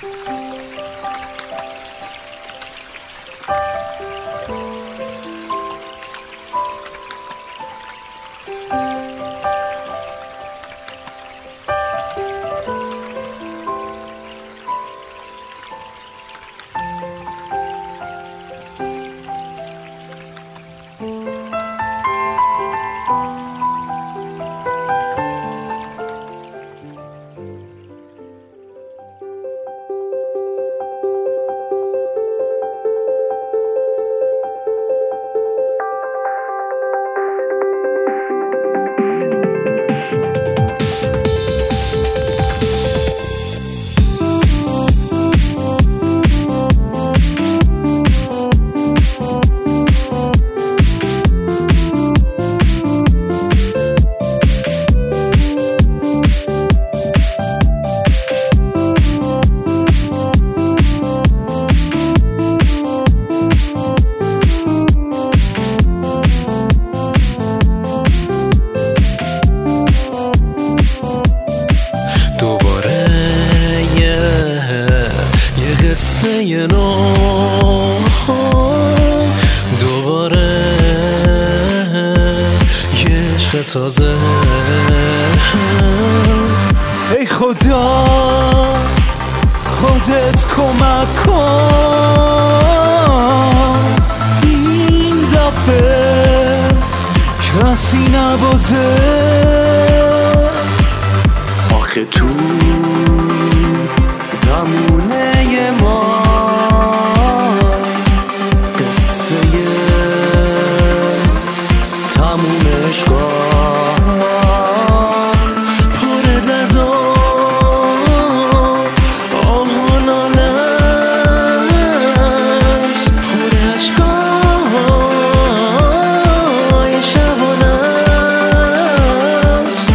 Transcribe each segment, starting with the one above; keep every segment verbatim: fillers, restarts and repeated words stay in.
قصه نو دوباره یه عشق تازه. ای خدا خودت کمک کن این دفعه کسی نبازه. آخه تو زمونه ما قصه تموم عشقا پر درد و آه و ناله است، پر عشقای شبانه است.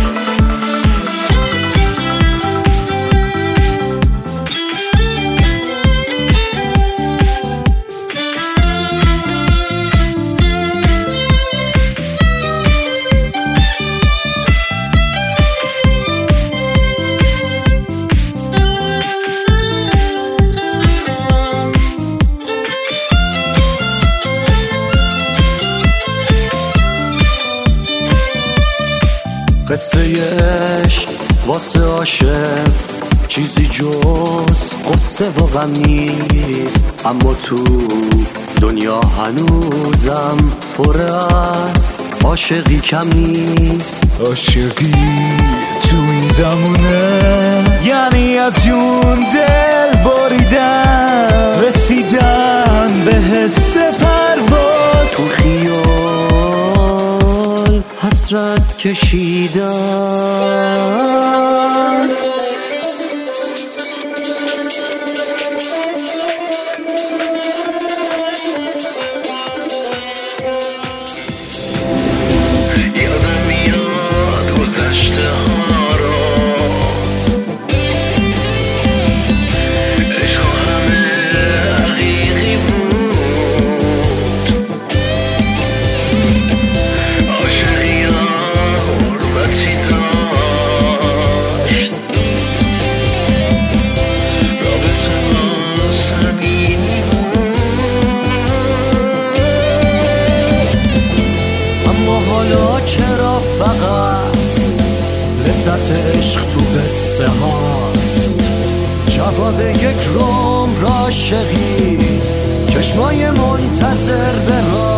قصه عشق واسه عاشق چیزی جز قصه و غم نیست، اما تو دنیا هنوزم پر از عاشقی کم نیست. عاشقی تو این زمونه یعنی از جون دل بریدن، رسیدن به حس پرواز، تو خیال حسرت کشیدن. یادم میاد گذشته ها رو، عشق همه حقیقی بود، عاشقی ها غربتی داشت، رابطه ما صمیمی بود. اما حالا چرا فقط لذت عشق تو قصه هاست؟ جواب یک عمر عاشقی، چشمای منتظر به راه